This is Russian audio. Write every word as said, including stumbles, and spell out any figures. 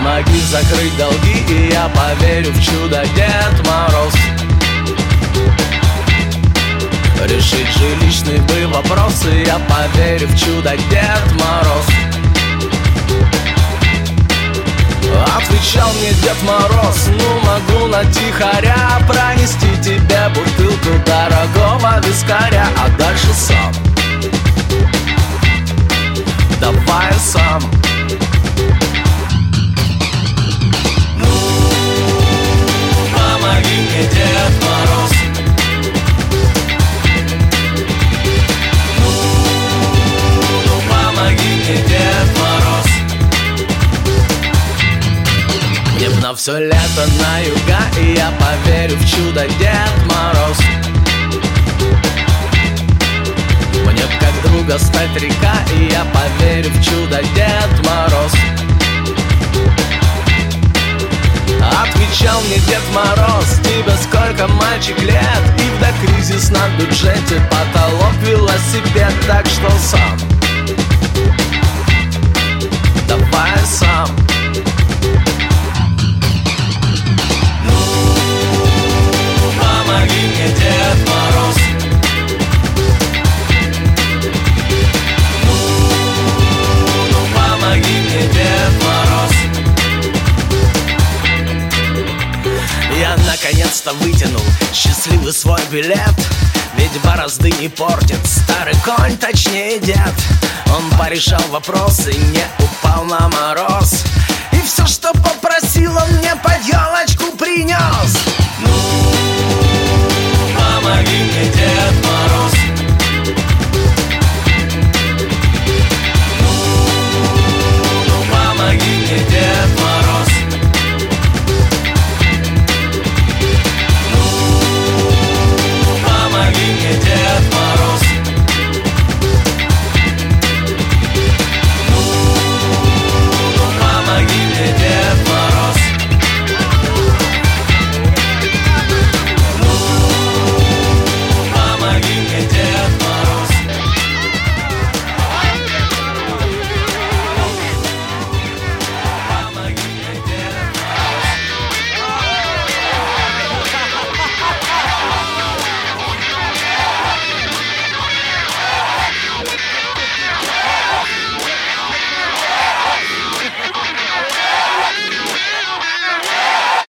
Помоги закрыть долги, и я поверю в чудо, Дед Мороз. Решить жилищные бы вопросы, я поверю в чудо, Дед Мороз. Отвечал мне Дед Мороз: ну могу на тихоря пронести тебе бутылку дорогого вискаря, а дальше сам. Давай сам. Ну, помоги мне, Дед Мороз. Ну, ну помоги мне, Дед Мороз. Мне б на все лето на юга, и я поверю в чудо, Дед Мороз. Мне б как друга стать река, и я поверю в чудо, Дед Мороз. Отвечал мне Дед Мороз: тебе сколько, мальчик, лет? И в докризисном бюджете потолок велосипед, так что сам. Давай сам. Помоги мне, Дед Мороз. Ну, ну помоги мне, Дед Мороз. Я наконец-то вытянул счастливый свой билет, ведь борозды не портит старый конь, точнее дед. Он порешал вопросы, не упал на мороз, и все, что попросил, он мне подъем